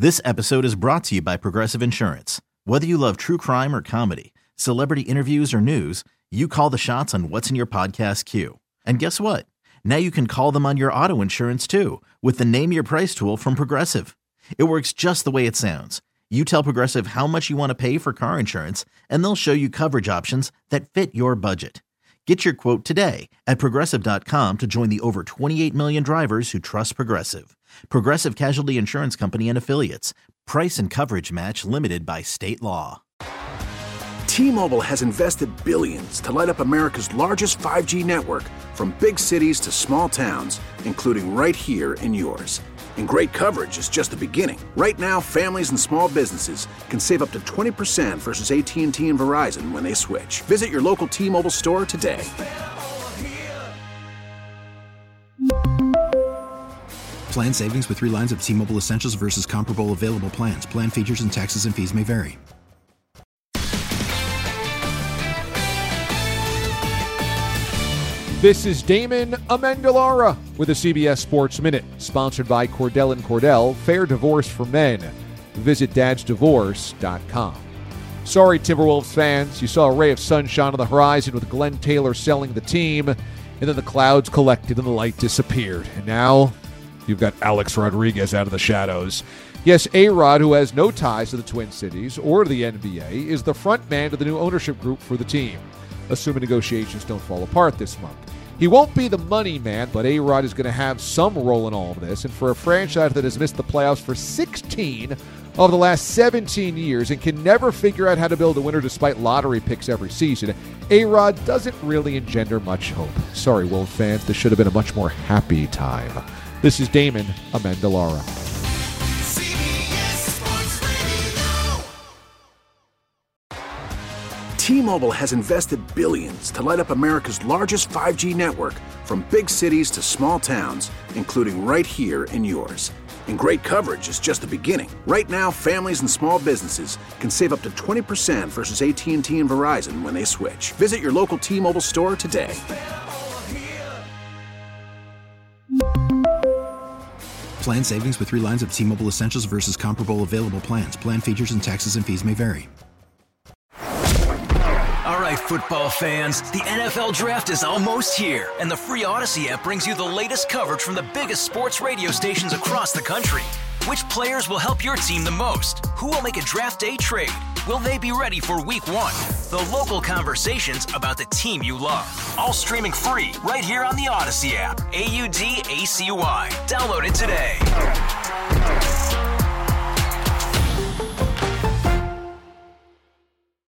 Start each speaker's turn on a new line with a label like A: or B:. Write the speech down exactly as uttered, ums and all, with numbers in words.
A: This episode is brought to you by Progressive Insurance. Whether you love true crime or comedy, celebrity interviews or news, you call the shots on what's in your podcast queue. And guess what? Now you can call them on your auto insurance too with the Name Your Price tool from Progressive. It works just the way it sounds. You tell Progressive how much you want to pay for car insurance, and they'll show you coverage options that fit your budget. Get your quote today at Progressive dot com to join the over twenty-eight million drivers who trust Progressive. Progressive Casualty Insurance Company and Affiliates. Price and coverage match limited by state law.
B: T-Mobile has invested billions to light up America's largest five G network, from big cities to small towns, including right here in yours. And great coverage is just the beginning. Right now, families and small businesses can save up to twenty percent versus A T and T and Verizon when they switch. Visit your local T-Mobile store today.
C: Plan savings with three lines of T-Mobile Essentials versus comparable available plans. Plan features and taxes and fees may vary.
D: This is Damon Amendolara with a C B S Sports Minute, sponsored by Cordell and Cordell, Fair Divorce for Men. Visit dads divorce dot com. Sorry, Timberwolves fans, you saw a ray of sunshine on the horizon with Glenn Taylor selling the team, and then the clouds collected and the light disappeared. And now you've got Alex Rodriguez out of the shadows. Yes, A-Rod, who has no ties to the Twin Cities or to the N B A, is the front man to the new ownership group for the team, assuming negotiations don't fall apart this month. He won't be the money man, but A-Rod is going to have some role in all of this. And for a franchise that has missed the playoffs for sixteen of the last seventeen years and can never figure out how to build a winner despite lottery picks every season, A-Rod doesn't really engender much hope. Sorry, Wolves fans, this should have been a much more happy time. This is Damon Amendolara.
B: T-Mobile has invested billions to light up America's largest five G network, from big cities to small towns, including right here in yours. And great coverage is just the beginning. Right now, families and small businesses can save up to twenty percent versus A T and T and Verizon when they switch. Visit your local T-Mobile store today.
C: Plan savings with three lines of T-Mobile Essentials versus comparable available plans. Plan features and taxes and fees may vary.
E: All right, football fans, the N F L Draft is almost here, and the free Odyssey app brings you the latest coverage from the biggest sports radio stations across the country. Which players will help your team the most? Who will make a draft day trade? Will they be ready for week one? The local conversations about the team you love. All streaming free right here on the Odyssey app. A U D A C Y. Download it today.